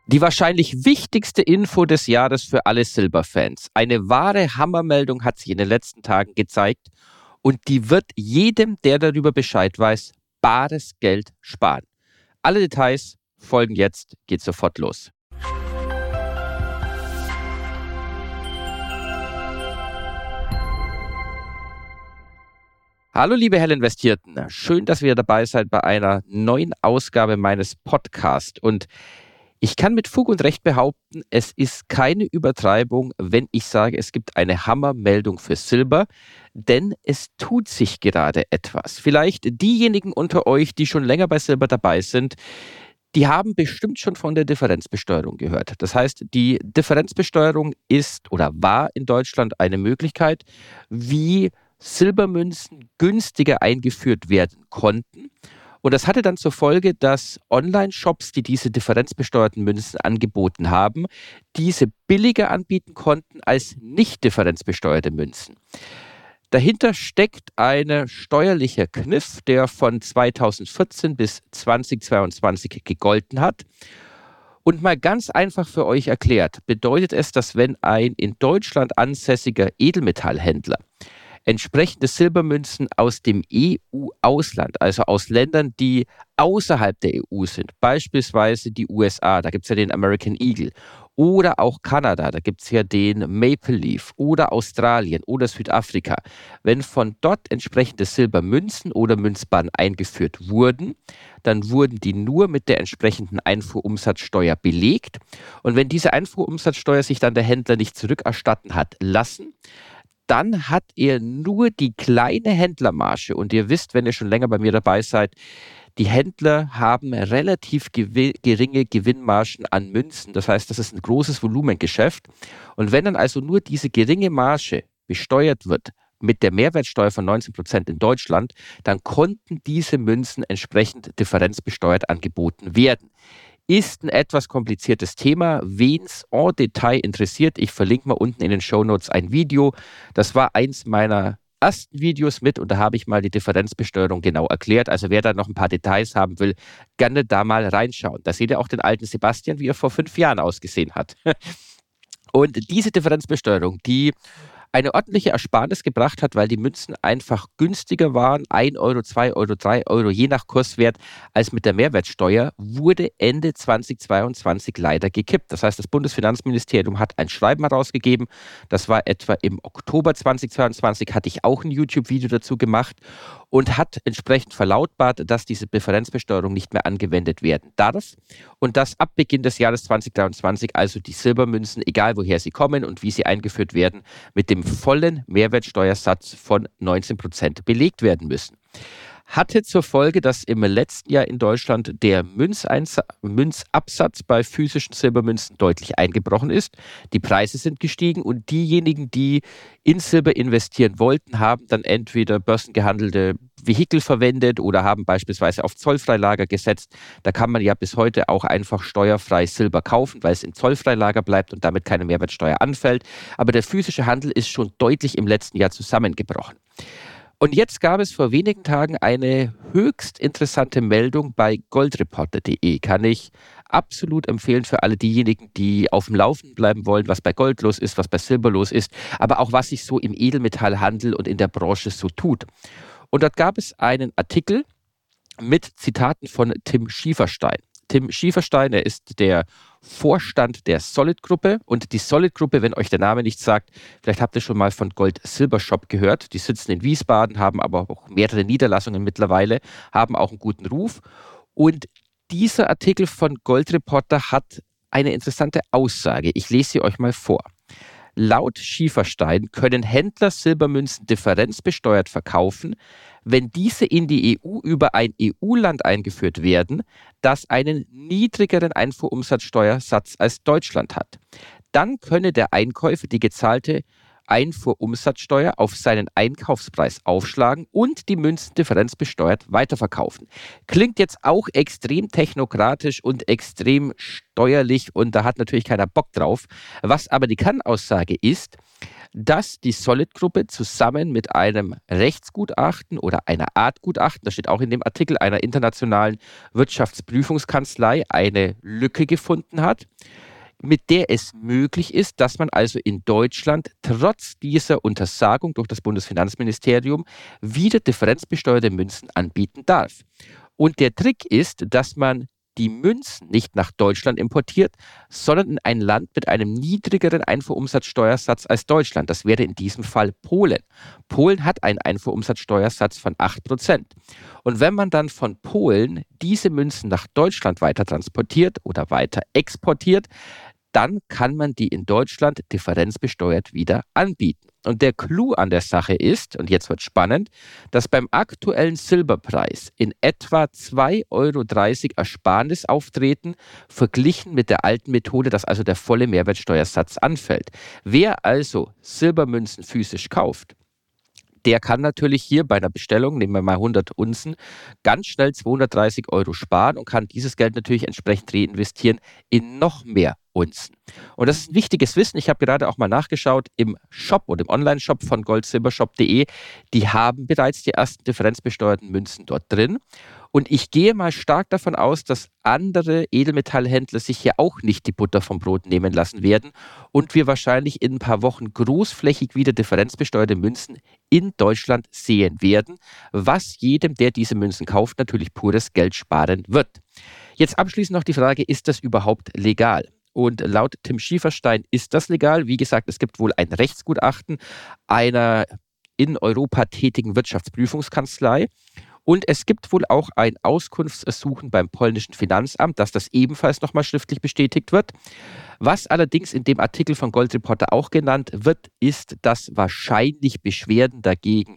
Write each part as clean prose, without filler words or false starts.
Die wahrscheinlich wichtigste Info des Jahres für alle Silberfans. Eine wahre Hammermeldung hat sich in den letzten Tagen gezeigt und die wird jedem, der darüber Bescheid weiß, bares Geld sparen. Alle Details folgen jetzt, geht sofort los. Hallo liebe Hellinvestierten, schön, dass ihr dabei seid bei einer neuen Ausgabe meines Podcasts und ich kann mit Fug und Recht behaupten, es ist keine Übertreibung, wenn ich sage, es gibt eine Hammermeldung für Silber, denn es tut sich gerade etwas. Vielleicht diejenigen unter euch, die schon länger bei Silber dabei sind, die haben bestimmt schon von der Differenzbesteuerung gehört. Das heißt, die Differenzbesteuerung ist oder war in Deutschland eine Möglichkeit, wie Silbermünzen günstiger eingeführt werden konnten. Und das hatte dann zur Folge, dass Online-Shops, die diese differenzbesteuerten Münzen angeboten haben, diese billiger anbieten konnten als nicht differenzbesteuerte Münzen. Dahinter steckt ein steuerlicher Kniff, der von 2014 bis 2022 gegolten hat. Und mal ganz einfach für euch erklärt, bedeutet es, dass wenn ein in Deutschland ansässiger Edelmetallhändler entsprechende Silbermünzen aus dem EU-Ausland, also aus Ländern, die außerhalb der EU sind, beispielsweise die USA, da gibt es ja den American Eagle, oder auch Kanada, da gibt es ja den Maple Leaf, oder Australien oder Südafrika. Wenn von dort entsprechende Silbermünzen oder Münzbarren eingeführt wurden, dann wurden die nur mit der entsprechenden Einfuhrumsatzsteuer belegt. Und wenn diese Einfuhrumsatzsteuer sich dann der Händler nicht zurückerstatten hat lassen, dann hat er nur die kleine Händlermarge. Und ihr wisst, wenn ihr schon länger bei mir dabei seid, die Händler haben relativ geringe Gewinnmargen an Münzen. Das heißt, das ist ein großes Volumengeschäft. Und wenn dann also nur diese geringe Marge besteuert wird mit der Mehrwertsteuer von 19% in Deutschland, dann konnten diese Münzen entsprechend differenzbesteuert angeboten werden. Ist ein etwas kompliziertes Thema. Wen es en Detail interessiert, ich verlinke mal unten in den Shownotes ein Video. Das war eins meiner ersten Videos mit und da habe ich mal die Differenzbesteuerung genau erklärt. Also wer da noch ein paar Details haben will, gerne da mal reinschauen. Da seht ihr auch den alten Sebastian, wie er vor 5 Jahren ausgesehen hat. Und diese Differenzbesteuerung, die eine ordentliche Ersparnis gebracht hat, weil die Münzen einfach günstiger waren, 1 Euro, 2 Euro, 3 Euro, je nach Kurswert, als mit der Mehrwertsteuer, wurde Ende 2022 leider gekippt. Das heißt, das Bundesfinanzministerium hat ein Schreiben herausgegeben, das war etwa im Oktober 2022, hatte ich auch ein YouTube-Video dazu gemacht und hat entsprechend verlautbart, dass diese Differenzbesteuerung nicht mehr angewendet werden darf und dass ab Beginn des Jahres 2023 also die Silbermünzen, egal woher sie kommen und wie sie eingeführt werden, mit dem vollen Mehrwertsteuersatz von 19% belegt werden müssen. Hatte zur Folge, dass im letzten Jahr in Deutschland der Münzabsatz bei physischen Silbermünzen deutlich eingebrochen ist. Die Preise sind gestiegen und diejenigen, die in Silber investieren wollten, haben dann entweder börsengehandelte Vehikel verwendet oder haben beispielsweise auf Zollfreilager gesetzt. Da kann man ja bis heute auch einfach steuerfrei Silber kaufen, weil es im Zollfreilager bleibt und damit keine Mehrwertsteuer anfällt. Aber der physische Handel ist schon deutlich im letzten Jahr zusammengebrochen. Und jetzt gab es vor wenigen Tagen eine höchst interessante Meldung bei goldreporter.de. Kann ich absolut empfehlen für alle diejenigen, die auf dem Laufenden bleiben wollen, was bei Gold los ist, was bei Silber los ist, aber auch was sich so im Edelmetallhandel und in der Branche so tut. Und dort gab es einen Artikel mit Zitaten von Tim Schieferstein. Tim Schieferstein, er ist der Vorstand der Solid-Gruppe und die Solid-Gruppe, wenn euch der Name nichts sagt, vielleicht habt ihr schon mal von Gold-Silber-Shop gehört, die sitzen in Wiesbaden, haben aber auch mehrere Niederlassungen mittlerweile, haben auch einen guten Ruf und dieser Artikel von Goldreporter hat eine interessante Aussage, ich lese sie euch mal vor. Laut Schieferstein können Händler Silbermünzen differenzbesteuert verkaufen, wenn diese in die EU über ein EU-Land eingeführt werden, das einen niedrigeren Einfuhrumsatzsteuersatz als Deutschland hat. Dann könne der Einkäufer die gezahlte Einfuhrumsatzsteuer auf seinen Einkaufspreis aufschlagen und die Münzen differenzbesteuert weiterverkaufen. Klingt jetzt auch extrem technokratisch und extrem steuerlich und da hat natürlich keiner Bock drauf. Was aber die Kernaussage ist, dass die Solid-Gruppe zusammen mit einem Rechtsgutachten oder einer Art Gutachten, das steht auch in dem Artikel, einer internationalen Wirtschaftsprüfungskanzlei eine Lücke gefunden hat, mit der es möglich ist, dass man also in Deutschland trotz dieser Untersagung durch das Bundesfinanzministerium wieder differenzbesteuerte Münzen anbieten darf. Und der Trick ist, dass man die Münzen nicht nach Deutschland importiert, sondern in ein Land mit einem niedrigeren Einfuhrumsatzsteuersatz als Deutschland. Das wäre in diesem Fall Polen. Polen hat einen Einfuhrumsatzsteuersatz von 8%. Und wenn man dann von Polen diese Münzen nach Deutschland weiter transportiert oder weiter exportiert, dann kann man die in Deutschland differenzbesteuert wieder anbieten. Und der Clou an der Sache ist, und jetzt wird spannend, dass beim aktuellen Silberpreis in etwa 2,30 € Ersparnis auftreten, verglichen mit der alten Methode, dass also der volle Mehrwertsteuersatz anfällt. Wer also Silbermünzen physisch kauft, der kann natürlich hier bei einer Bestellung, nehmen wir mal 100 Unzen, ganz schnell 230 € sparen und kann dieses Geld natürlich entsprechend reinvestieren in noch mehr Unzen. Und das ist ein wichtiges Wissen. Ich habe gerade auch mal nachgeschaut im Shop oder im Online-Shop von goldsilbershop.de. Die haben bereits die ersten differenzbesteuerten Münzen dort drin. Und ich gehe mal stark davon aus, dass andere Edelmetallhändler sich hier auch nicht die Butter vom Brot nehmen lassen werden und wir wahrscheinlich in ein paar Wochen großflächig wieder differenzbesteuerte Münzen in Deutschland sehen werden, was jedem, der diese Münzen kauft, natürlich pures Geld sparen wird. Jetzt abschließend noch die Frage, ist das überhaupt legal? Und laut Tim Schieferstein ist das legal. Wie gesagt, es gibt wohl ein Rechtsgutachten einer in Europa tätigen Wirtschaftsprüfungskanzlei. Und es gibt wohl auch ein Auskunftsersuchen beim polnischen Finanzamt, dass das ebenfalls nochmal schriftlich bestätigt wird. Was allerdings in dem Artikel von Gold Reporter auch genannt wird, ist, dass wahrscheinlich Beschwerden dagegen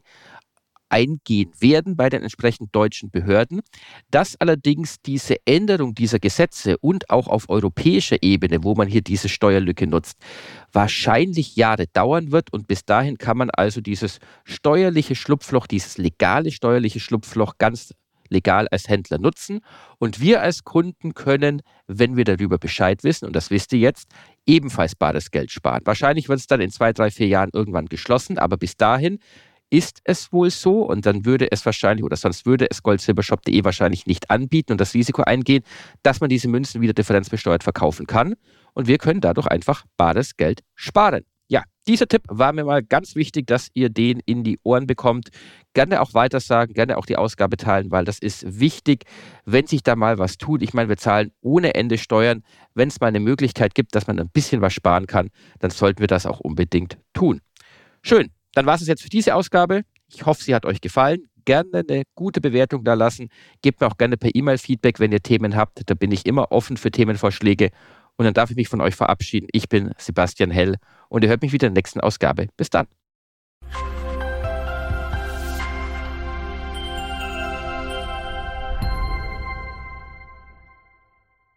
eingehen werden bei den entsprechenden deutschen Behörden, dass allerdings diese Änderung dieser Gesetze und auch auf europäischer Ebene, wo man hier diese Steuerlücke nutzt, wahrscheinlich Jahre dauern wird und bis dahin kann man also dieses steuerliche Schlupfloch, dieses legale steuerliche Schlupfloch ganz legal als Händler nutzen und wir als Kunden können, wenn wir darüber Bescheid wissen, und das wisst ihr jetzt, ebenfalls bares Geld sparen. Wahrscheinlich wird es dann in 2, 3, 4 Jahren irgendwann geschlossen, aber bis dahin ist es wohl so und dann würde es wahrscheinlich oder sonst würde es goldsilbershop.de wahrscheinlich nicht anbieten und das Risiko eingehen, dass man diese Münzen wieder differenzbesteuert verkaufen kann und wir können dadurch einfach bares Geld sparen. Ja, dieser Tipp war mir mal ganz wichtig, dass ihr den in die Ohren bekommt. Gerne auch weitersagen, gerne auch die Ausgabe teilen, weil das ist wichtig, wenn sich da mal was tut. Ich meine, wir zahlen ohne Ende Steuern. Wenn es mal eine Möglichkeit gibt, dass man ein bisschen was sparen kann, dann sollten wir das auch unbedingt tun. Schön. Dann war es jetzt für diese Ausgabe. Ich hoffe, sie hat euch gefallen. Gerne eine gute Bewertung da lassen. Gebt mir auch gerne per E-Mail Feedback, wenn ihr Themen habt. Da bin ich immer offen für Themenvorschläge. Und dann darf ich mich von euch verabschieden. Ich bin Sebastian Hell und ihr hört mich wieder in der nächsten Ausgabe. Bis dann.